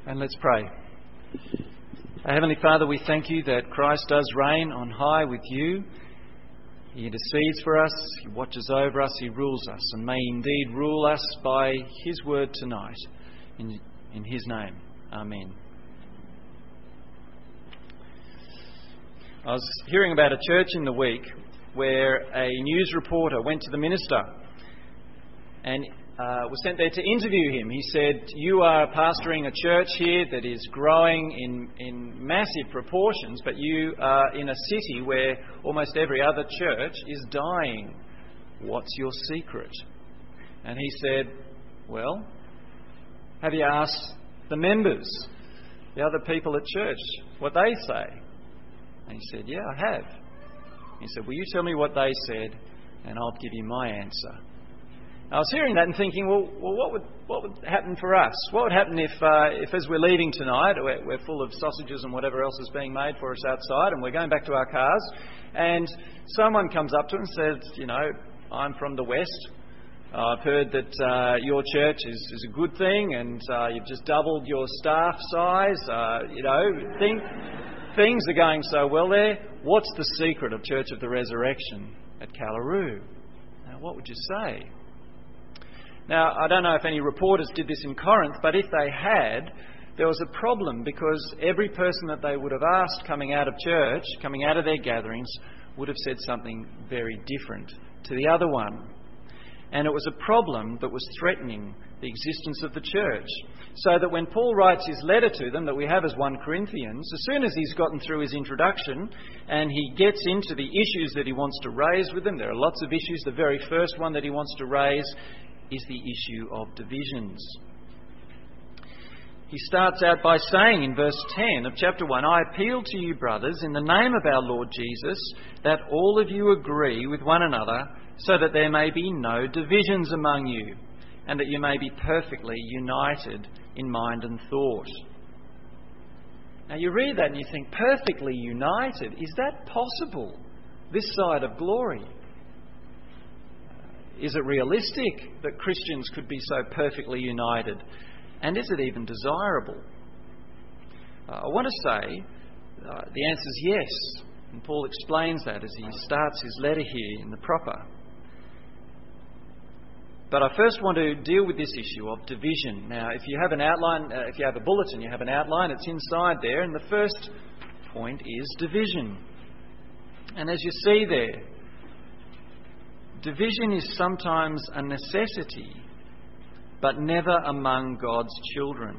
And let's pray. Our Heavenly Father, we thank you that Christ does reign on high with you. He intercedes for us, He watches over us, He rules us, and may He indeed rule us by His word tonight. In His name, Amen. I was hearing about a church in the week where a news reporter went to the minister and was sent there to interview him. He said, "You are pastoring a church here that is growing in massive proportions, but you are in a city where almost every other church is dying. What's your secret?" And he said, "Well, have you asked the members, the other people at church, what they say?" And he said, "Yeah, I have." He said, "Will you tell me what they said, and I'll give you my answer." I was hearing that and thinking, well, what would happen for us? What would happen if as we're leaving tonight, we're full of sausages and whatever else is being made for us outside, and we're going back to our cars, and someone comes up to us and says, "I'm from the West. I've heard that your church is a good thing, and you've just doubled your staff size. Things are going so well there. What's the secret of Church of the Resurrection at Callaroo?" Now, what would you say? Now, I don't know if any reporters did this in Corinth, but if they had, there was a problem because every person that they would have asked coming out of church, coming out of their gatherings, would have said something very different to the other one. And it was a problem that was threatening the existence of the church. So that when Paul writes his letter to them that we have as 1 Corinthians, as soon as he's gotten through his introduction and he gets into the issues that he wants to raise with them, there are lots of issues. The very first one that he wants to raise is the issue of divisions. He starts out by saying in verse 10 of chapter 1, "I appeal to you, brothers, in the name of our Lord Jesus, that all of you agree with one another, so that there may be no divisions among you, and that you may be perfectly united in mind and thought." Now you read that and you think, perfectly united? Is that possible this side of glory? Is it realistic that Christians could be so perfectly united? And is it even desirable? I want to say the answer is yes. And Paul explains that as he starts his letter here in the proper. But I first want to deal with this issue of division. Now, if you have an outline, if you have a bulletin, you have an outline, it's inside there. And the first point is division. And as you see there, division is sometimes a necessity, but never among God's children.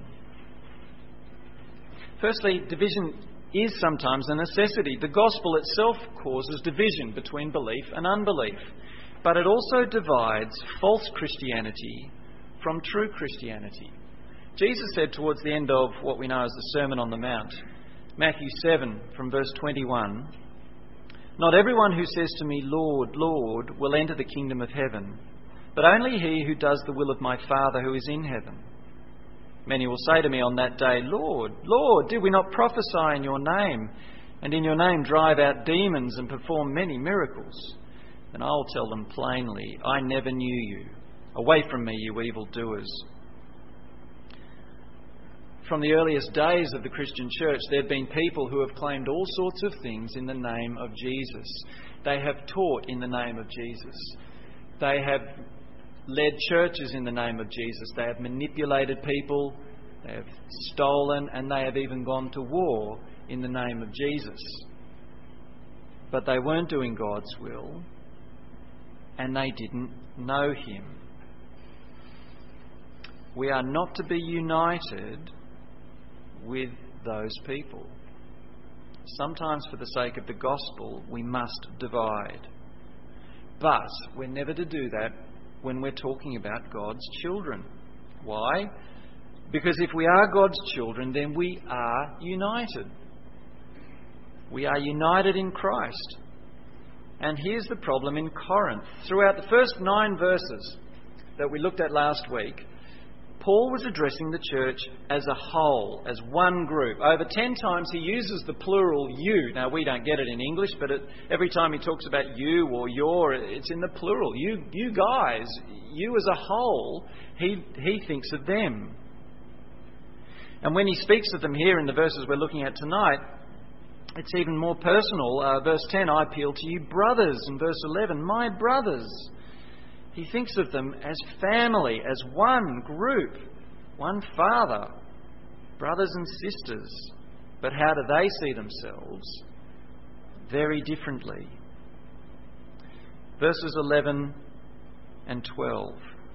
Firstly, division is sometimes a necessity. The gospel itself causes division between belief and unbelief, but it also divides false Christianity from true Christianity. Jesus said towards the end of what we know as the Sermon on the Mount, Matthew 7 from verse 21, "Not everyone who says to me, 'Lord, Lord,' will enter the kingdom of heaven, but only he who does the will of my Father who is in heaven. Many will say to me on that day, 'Lord, Lord, did we not prophesy in your name, and in your name drive out demons and perform many miracles?' Then I will tell them plainly, 'I never knew you. Away from me, you evildoers.'" From the earliest days of the Christian church, there have been people who have claimed all sorts of things in the name of Jesus. They have taught in the name of Jesus. They have led churches in the name of Jesus. They have manipulated people. They have stolen, and they have even gone to war in the name of Jesus. But they weren't doing God's will, and they didn't know Him. We are not to be united with those people. Sometimes for the sake of the gospel, we must divide. But we're never to do that when we're talking about God's children. Why? Because if we are God's children, then we are united. We are united in Christ. And here's the problem in Corinth. Throughout the first 9 verses that we looked at last week, Paul was addressing the church as a whole, as one group. Over 10 times he uses the plural you. Now, we don't get it in English, but every time he talks about you or your, it's in the plural. You guys, you as a whole, he thinks of them. And when he speaks of them here in the verses we're looking at tonight, it's even more personal. Verse 10, I appeal to you, brothers. And verse 11, my brothers. He thinks of them as family, as one group, one Father, brothers and sisters. But how do they see themselves? Very differently. Verses 11 and 12.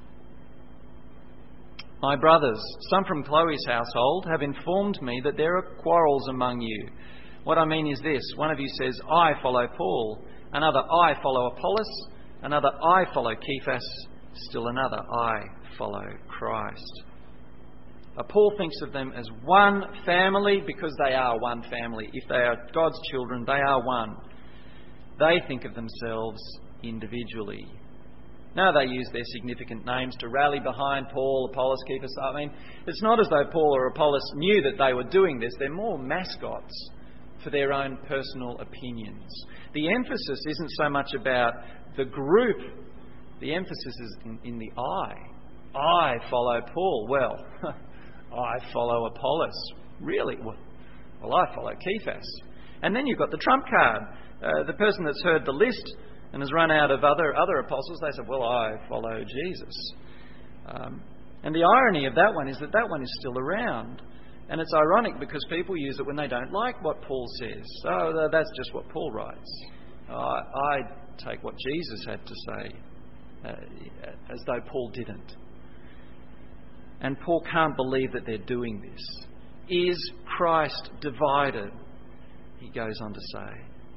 My brothers, some from Chloe's household have informed me that there are quarrels among you. What I mean is this. One of you says, I follow Paul. Another, I follow Apollos. Another, I follow Cephas. Still another, I follow Christ. Paul thinks of them as one family because they are one family. If they are God's children, they are one. They think of themselves individually. Now they use their significant names to rally behind Paul, Apollos, Cephas. I mean, it's not as though Paul or Apollos knew that they were doing this. They're more mascots for their own personal opinions. The emphasis isn't so much about the group. The emphasis is in the I. I follow Paul. Well, I follow Apollos. Really? Well, I follow Cephas. And then you've got the trump card. The person that's heard the list and has run out of other apostles, they said, well, I follow Jesus. And the irony of that one is that one is still around. And it's ironic because people use it when they don't like what Paul says. Oh, that's just what Paul writes. I take what Jesus had to say, as though Paul didn't. And Paul can't believe that they're doing this. Is Christ divided? He goes on to say.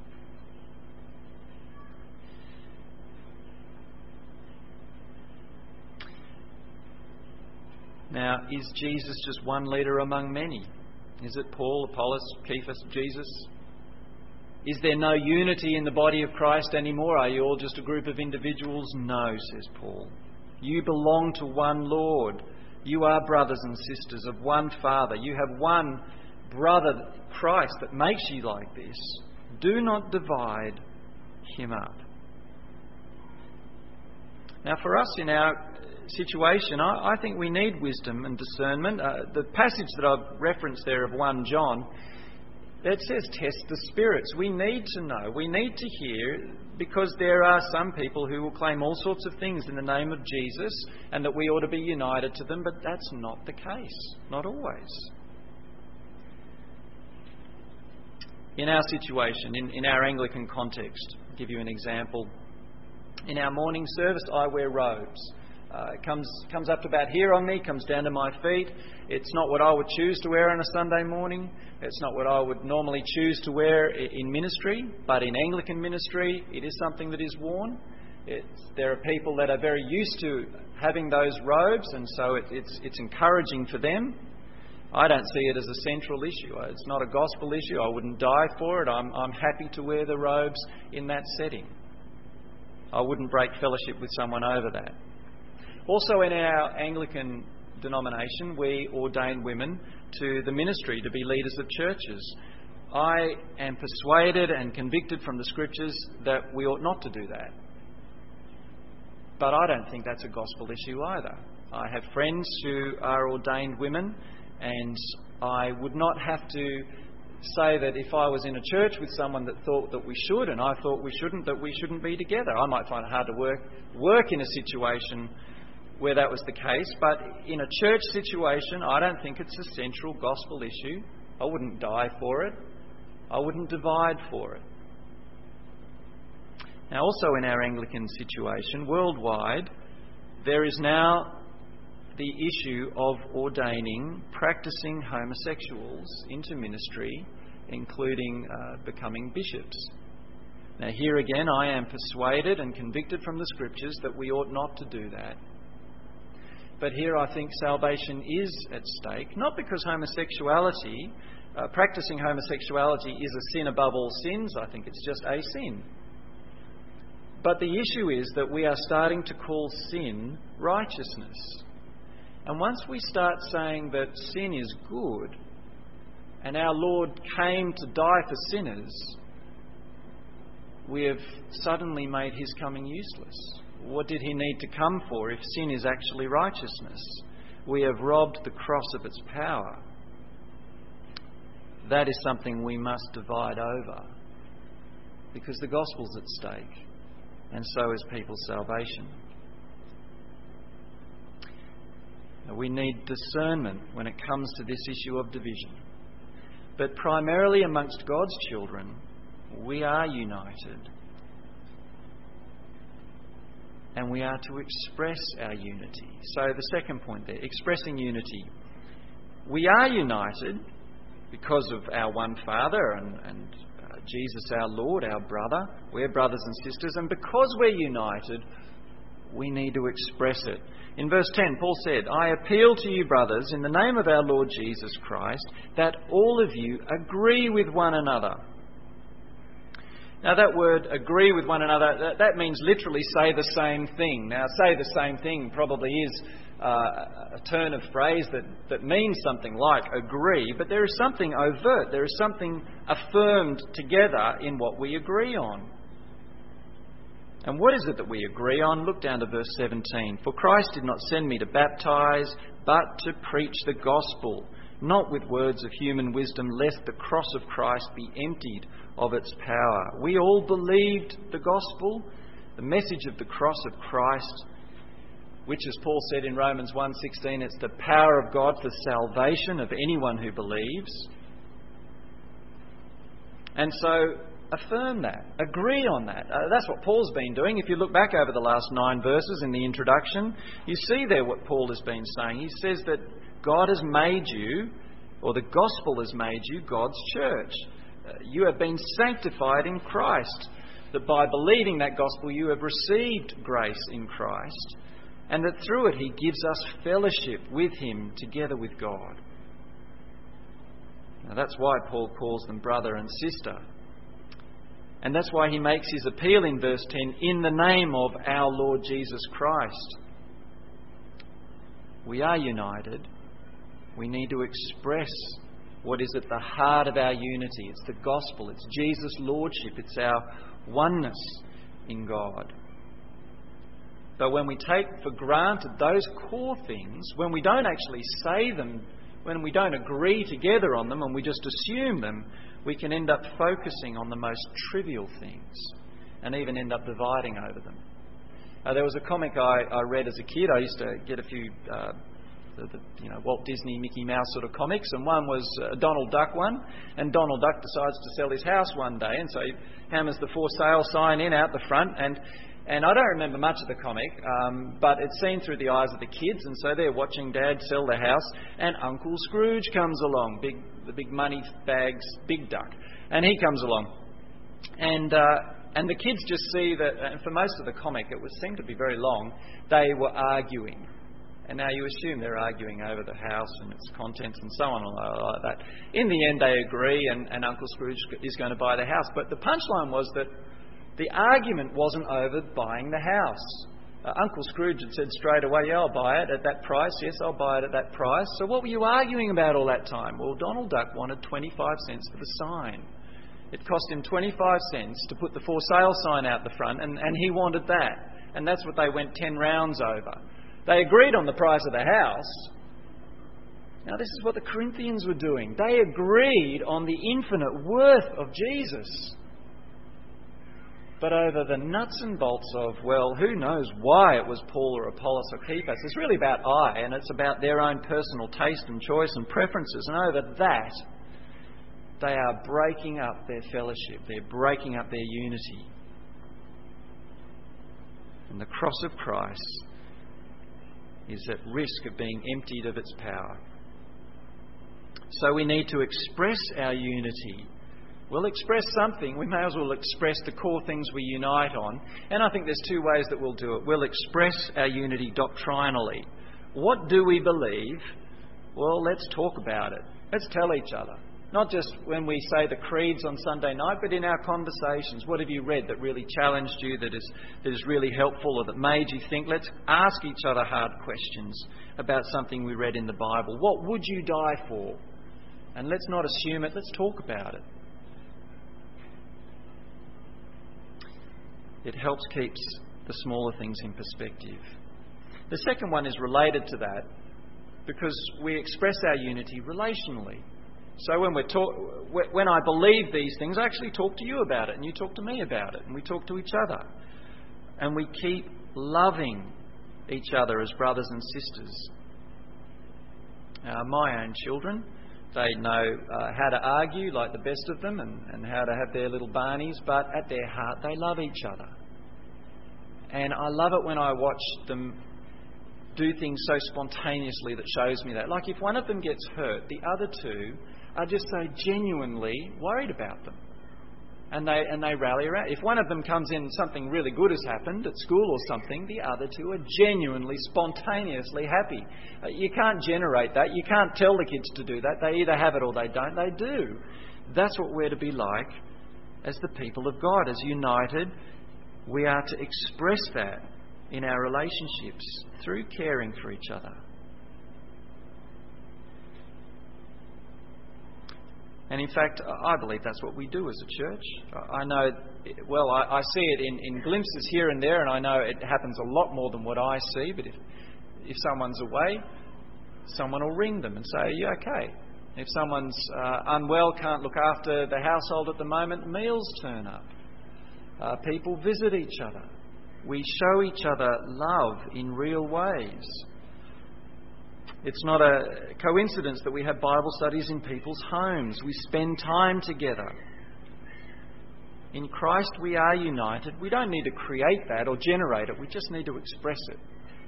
Now, is Jesus just one leader among many? Is it Paul, Apollos, Cephas, Jesus? Is there no unity in the body of Christ anymore? Are you all just a group of individuals? No, says Paul. You belong to one Lord. You are brothers and sisters of one Father. You have one brother, Christ, that makes you like this. Do not divide him up. Now, for us in our situation, I think we need wisdom and discernment. The passage that I've referenced there of 1 John, it says test the spirits. We need to know, we need to hear, because there are some people who will claim all sorts of things in the name of Jesus and that we ought to be united to them, but that's not the case. Not always. In our situation, in our Anglican context, I'll give you an example. In our morning service, I wear robes. It comes up to about here on me, comes down to my feet. It's not what I would choose to wear on a Sunday morning. It's not what I would normally choose to wear in ministry, but in Anglican ministry, it is something that is worn. There are people that are very used to having those robes, and so it's encouraging for them. I don't see it as a central issue. It's not a gospel issue. I wouldn't die for it. I'm happy to wear the robes in that setting. I wouldn't break fellowship with someone over that. Also in our Anglican denomination, we ordain women to the ministry to be leaders of churches. I am persuaded and convicted from the Scriptures that we ought not to do that. But I don't think that's a gospel issue either. I have friends who are ordained women, and I would not have to say that if I was in a church with someone that thought that we should and I thought we shouldn't, that we shouldn't be together. I might find it hard to work in a situation where that was the case, but in a church situation, I don't think it's a central gospel issue. I wouldn't die for it. I wouldn't divide for it. Now, also in our Anglican situation, worldwide, there is now the issue of ordaining practicing homosexuals into ministry, including becoming bishops. Now, here again, I am persuaded and convicted from the Scriptures that we ought not to do that. But here I think salvation is at stake, not because practicing homosexuality is a sin above all sins. I think it's just a sin. But the issue is that we are starting to call sin righteousness. And once we start saying that sin is good and our Lord came to die for sinners, we have suddenly made his coming useless. What did he need to come for if sin is actually righteousness? We have robbed the cross of its power. that is something we must divide over, because the gospel's at stake, and so is people's salvation. We need discernment when it comes to this issue of division. But primarily amongst God's children, we are united. And we are to express our unity. So the second point there, expressing unity. We are united because of our one Father and Jesus our Lord, our brother. We're brothers and sisters. And because we're united, we need to express it. In verse 10, Paul said, "I appeal to you, brothers, in the name of our Lord Jesus Christ, that all of you agree with one another." Now that word, agree with one another, that means literally say the same thing. Now, say the same thing probably is a turn of phrase that means something like agree, but there is something overt, there is something affirmed together in what we agree on. And what is it that we agree on? Look down to verse 17. "For Christ did not send me to baptize, but to preach the gospel, not with words of human wisdom, lest the cross of Christ be emptied of its power." We all believed the gospel, the message of the cross of Christ, which, as Paul said in Romans 1:16, it's the power of God for salvation of anyone who believes. And so affirm that, agree on that. That's what Paul's been doing. If you look back over the last 9 verses in the introduction, you see there what Paul has been saying. He says that God has made you, or the gospel has made you, God's church. You have been sanctified in Christ. That by believing that gospel you have received grace in Christ, and that through it He gives us fellowship with Him together with God. Now that's why Paul calls them brother and sister. And that's why he makes his appeal in verse 10, "in the name of our Lord Jesus Christ." We are united. We need to express what is at the heart of our unity. It's the gospel. It's Jesus' lordship. It's our oneness in God. But when we take for granted those core things, when we don't actually say them, when we don't agree together on them and we just assume them, we can end up focusing on the most trivial things and even end up dividing over them. There was a comic I read as a kid. I used to get a few Walt Disney, Mickey Mouse sort of comics, and one was a Donald Duck one, and Donald Duck decides to sell his house one day, and so he hammers the for sale sign in out the front, and I don't remember much of the comic, but it's seen through the eyes of the kids, and so they're watching Dad sell the house, and Uncle Scrooge comes along, the big money bags, big duck, and he comes along. And the kids just see that, and for most of the comic, it seemed to be very long, they were arguing. And now you assume they're arguing over the house and its contents and so on and like that. In the end, they agree, and Uncle Scrooge is going to buy the house. But the punchline was that the argument wasn't over buying the house. Uncle Scrooge had said straight away, "Yeah, I'll buy it at that price. Yes, I'll buy it at that price." So what were you arguing about all that time? Well, Donald Duck wanted 25 cents for the sign. It cost him 25 cents to put the for sale sign out the front, and he wanted that. And that's what they went 10 rounds over. They agreed on the price of the house. Now, this is what the Corinthians were doing. They agreed on the infinite worth of Jesus. But over the nuts and bolts of, well, who knows why it was Paul or Apollos or Cephas. It's really about and it's about their own personal taste and choice and preferences. And over that, they are breaking up their fellowship. They're breaking up their unity. And the cross of Christ is at risk of being emptied of its power. So we need to express our unity. We'll express something. We may as well express the core things we unite on. And I think there's 2 ways that we'll do it. We'll express our unity doctrinally. What do we believe? Well, let's talk about it. Let's tell each other. Not just when we say the creeds on Sunday night, but in our conversations. What have you read that really challenged you, that is really helpful, or that made you think? Let's ask each other hard questions about something we read in the Bible. What would you die for? And let's not assume it. Let's talk about it. It helps keep the smaller things in perspective. The second one is related to that, because we express our unity relationally. So when I believe these things, I actually talk to you about it, and you talk to me about it, and we talk to each other. And we keep loving each other as brothers and sisters. My own children, they know how to argue like the best of them and how to have their little barneys, but at their heart they love each other. And I love it when I watch them do things so spontaneously that shows me that. Like if one of them gets hurt, the other two are just so genuinely worried about them. And they rally around. If one of them comes in and something really good has happened at school or something, the other two are genuinely, spontaneously happy. You can't generate that. You can't tell the kids to do that. They either have it or they don't. They do. That's what we're to be like as the people of God. As united, we are to express that in our relationships through caring for each other. And in fact, I believe that's what we do as a church. I know, well, I see it in glimpses here and there, and I know it happens a lot more than what I see, but if someone's away, someone will ring them and say, are you okay? If someone's unwell, can't look after the household at the moment, meals turn up. People visit each other. We show each other love in real ways. It's not a coincidence that we have Bible studies in people's homes. We spend time together. In Christ we are united. We don't need to create that or generate it. We just need to express it.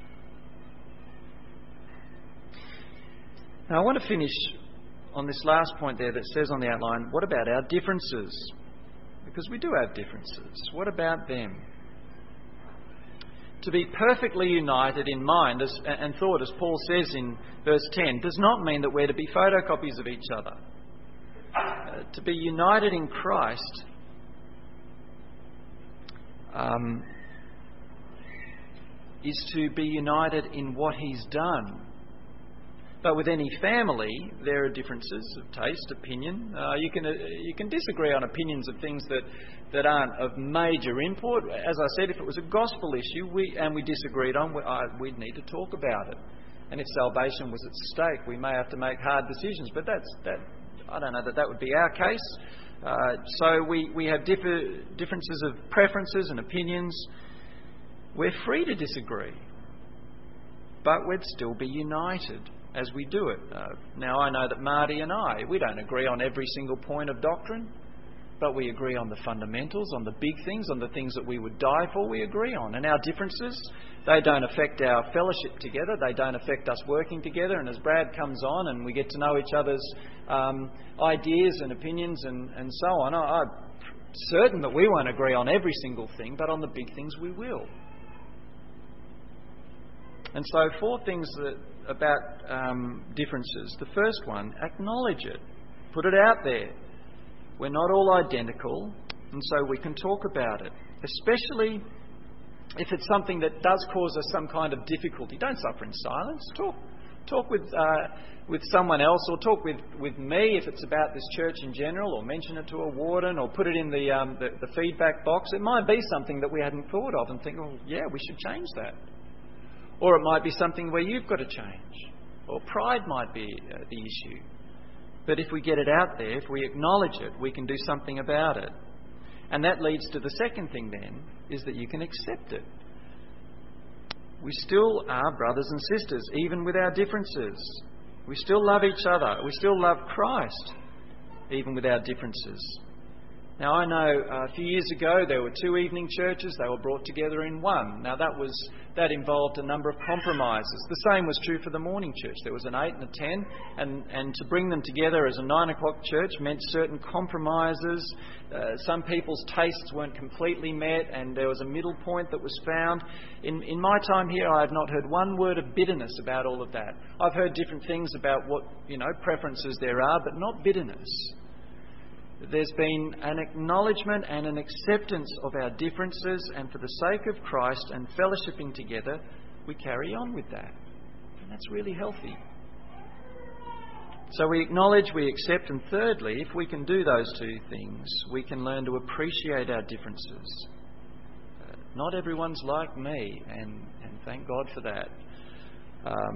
Now I want to finish on this last point there that says on the outline, what about our differences? Because we do have differences. What about them? To be perfectly united in mind and thought, as Paul says in verse 10, does not mean that we're to be photocopies of each other. To be united in Christ is to be united in what He's done. But with any family, there are differences of taste, opinion. You can disagree on opinions of things that aren't of major import. As I said, if it was a gospel issue and we disagreed on, we'd need to talk about it. And if salvation was at stake, we may have to make hard decisions. But I don't know that would be our case. So we have differences of preferences and opinions. We're free to disagree, but we'd still be united as we do it. Now, I know that Marty and we don't agree on every single point of doctrine, but we agree on the fundamentals, on the big things, on the things that we would die for, we agree on. And our differences, they don't affect our fellowship together, they don't affect us working together. And as Brad comes on and we get to know each other's ideas and opinions and so on, I'm certain that we won't agree on every single thing, but on the big things we will. And so 4 things about differences. The first one, acknowledge it. Put it out there. We're not all identical, and so we can talk about it. Especially if it's something that does cause us some kind of difficulty. Don't suffer in silence. Talk with someone else, or talk with me if it's about this church in general, or mention it to a warden, or put it in the feedback box. It might be something that we hadn't thought of and think, oh yeah, we should change that. Or it might be something where you've got to change. Or pride might be the issue. But if we get it out there, if we acknowledge it, we can do something about it. And that leads to the second thing then, is that you can accept it. We still are brothers and sisters, even with our differences. We still love each other. We still love Christ, even with our differences. Now, I know a few years ago there were 2 evening churches. They were brought together in one. Now, that involved a number of compromises. The same was true for the morning church. There was an 8 and a 10, and to bring them together as a 9 o'clock church meant certain compromises. Some people's tastes weren't completely met, and there was a middle point that was found. In my time here, I have not heard one word of bitterness about all of that. I've heard different things about what preferences there are, but not bitterness. There's been an acknowledgement and an acceptance of our differences, and for the sake of Christ and fellowshipping together, we carry on with that. And that's really healthy. So we acknowledge, we accept, and thirdly, if we can do those 2 things, we can learn to appreciate our differences. Not everyone's like me, and thank God for that.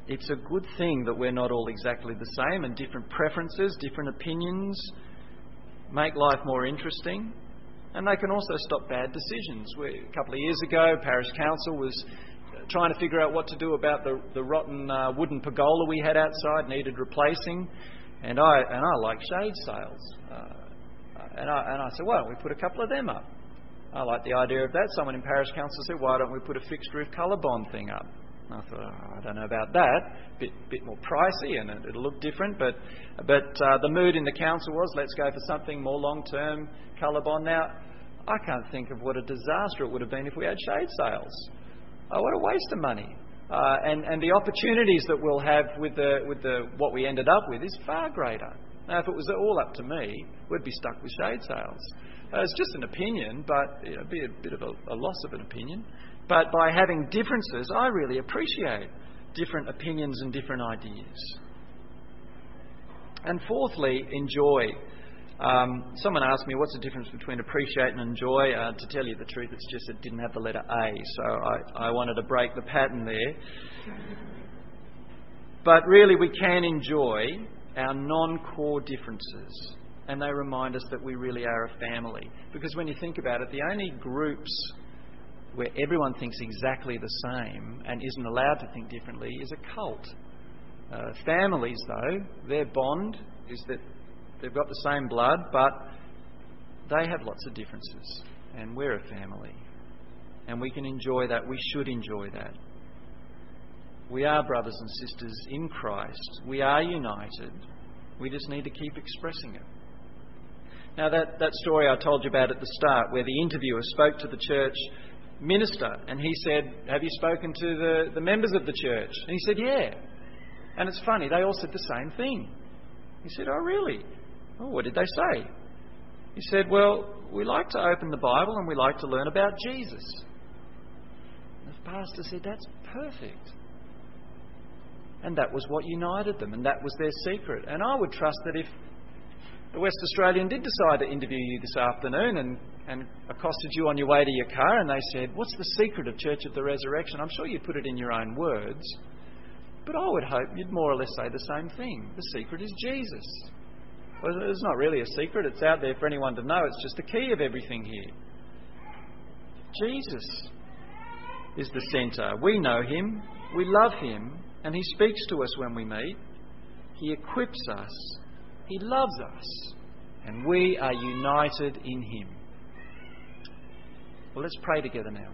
it's a good thing that we're not all exactly the same, and different preferences, different opinions make life more interesting. And they can also stop bad decisions. A couple of years ago, Parish Council was trying to figure out what to do about the rotten wooden pergola we had outside, needed replacing. And I like shade sails. And I said, why don't we put a couple of them up? I like the idea of that. Someone in Parish Council said, why don't we put a fixed roof ColourBond thing up? And I thought, I don't know about that. Bit more pricey, and it'll look different. But the mood in the council was, let's go for something more long-term, ColourBond. Now, I can't think of what a disaster it would have been if we had shade sails. Oh, what a waste of money. And the opportunities that we'll have with what we ended up with is far greater. Now, if it was all up to me, we'd be stuck with shade sails. It's just an opinion, but it'd be a bit of a loss of an opinion. But by having differences, I really appreciate different opinions and different ideas. And fourthly, enjoy. Someone asked me, what's the difference between appreciate and enjoy? To tell you the truth, it's just it didn't have the letter A, so I wanted to break the pattern there. But really, we can enjoy our non-core differences, and they remind us that we really are a family. Because when you think about it, the only groups where everyone thinks exactly the same and isn't allowed to think differently is a cult. Families, though, their bond is that they've got the same blood, but they have lots of differences, and we're a family. And we can enjoy that. We should enjoy that. We are brothers and sisters in Christ. We are united. We just need to keep expressing it. Now, that story I told you about at the start, where the interviewer spoke to the church minister, and he said, have you spoken to the members of the church? And he said, yeah. And it's funny, they all said the same thing. He said, oh, really? Oh, what did they say? He said, well, we like to open the Bible and we like to learn about Jesus. And the pastor said, that's perfect. And that was what united them, and that was their secret. And I would trust that if the West Australian did decide to interview you this afternoon and accosted you on your way to your car, and they said, what's the secret of Church of the Resurrection? I'm sure you'd put it in your own words, but I would hope you'd more or less say the same thing. The secret is Jesus. Well, it's not really a secret. It's out there for anyone to know. It's just the key of everything here. Jesus is the centre. We know him. We love him. And he speaks to us when we meet. He equips us. He loves us. And we are united in him. Well, let's pray together now.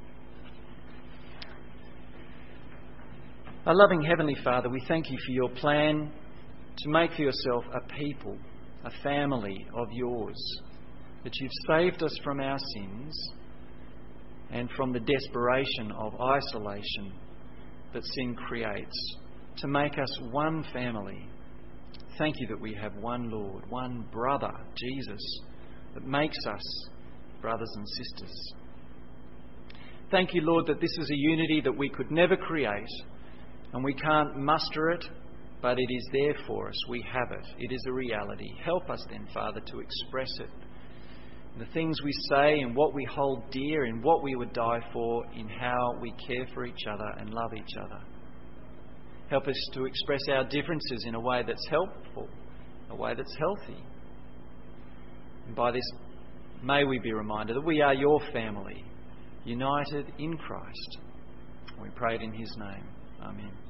Our loving Heavenly Father, we thank you for your plan to make for yourself a people, a family of yours, that you've saved us from our sins and from the desperation of isolation that sin creates, to make us one family. Thank you that we have one Lord, one brother, Jesus, that makes us brothers and sisters. Thank you, Lord, that this is a unity that we could never create, and we can't muster it, but it is there for us. We have it. It is a reality. Help us then, Father, to express it. The things we say and what we hold dear and what we would die for, in how we care for each other and love each other. Help us to express our differences in a way that's helpful, a way that's healthy. And by this, may we be reminded that we are your family, united in Christ. We pray it in his name. Amen.